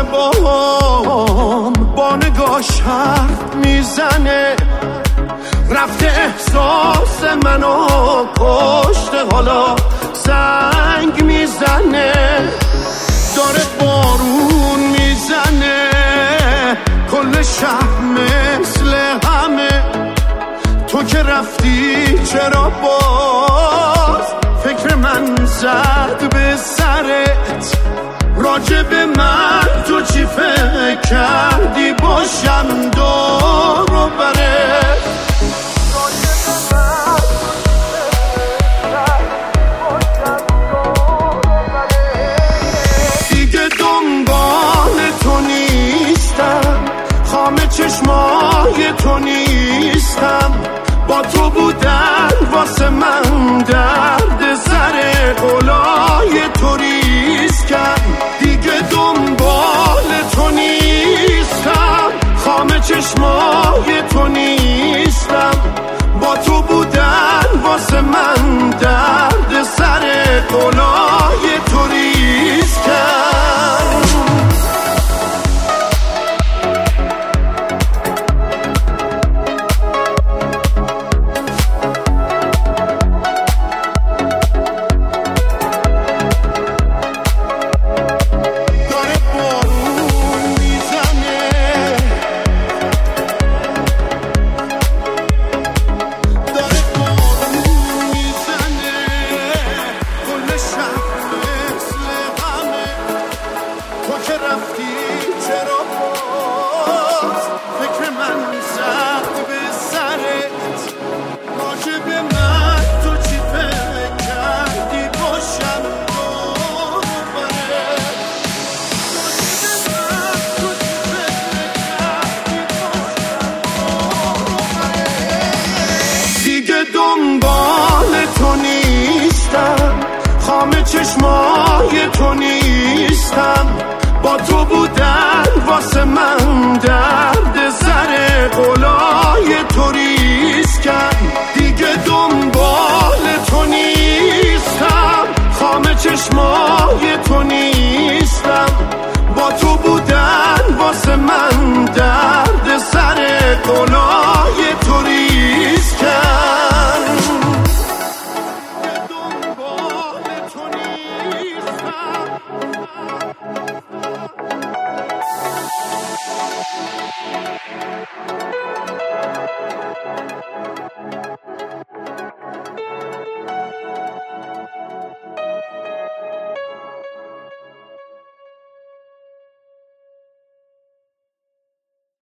باهام با نگاش حرف میزنه، رفته احساس منو کشته، حالا زنگ میزنه، داره بارون میزنه، کل شهر مثل همه، تو که رفتی چرا باز فکر من زد به سرت، راجع به من تو چی فکر کردی باشم دور و برت، دیگه دنبال تو نیستم، خامه چشمای تو نیستم، با تو بودن واسه من درد سر قلای تو ریسکم، دیگه دنبال تو نیستم، خامه چشمای تو نیستم، با تو بودن واسه من درد سر قلای تو ریسکم. دنبال تو نیستم، خامه چشمای تو نیستم، با تو بودن واسه من درد سر قلای تو ریسکم، دیگه دنبال تو نیستم، خامه چشمای تو نیستم، با تو بودن واسه من درد سر قلای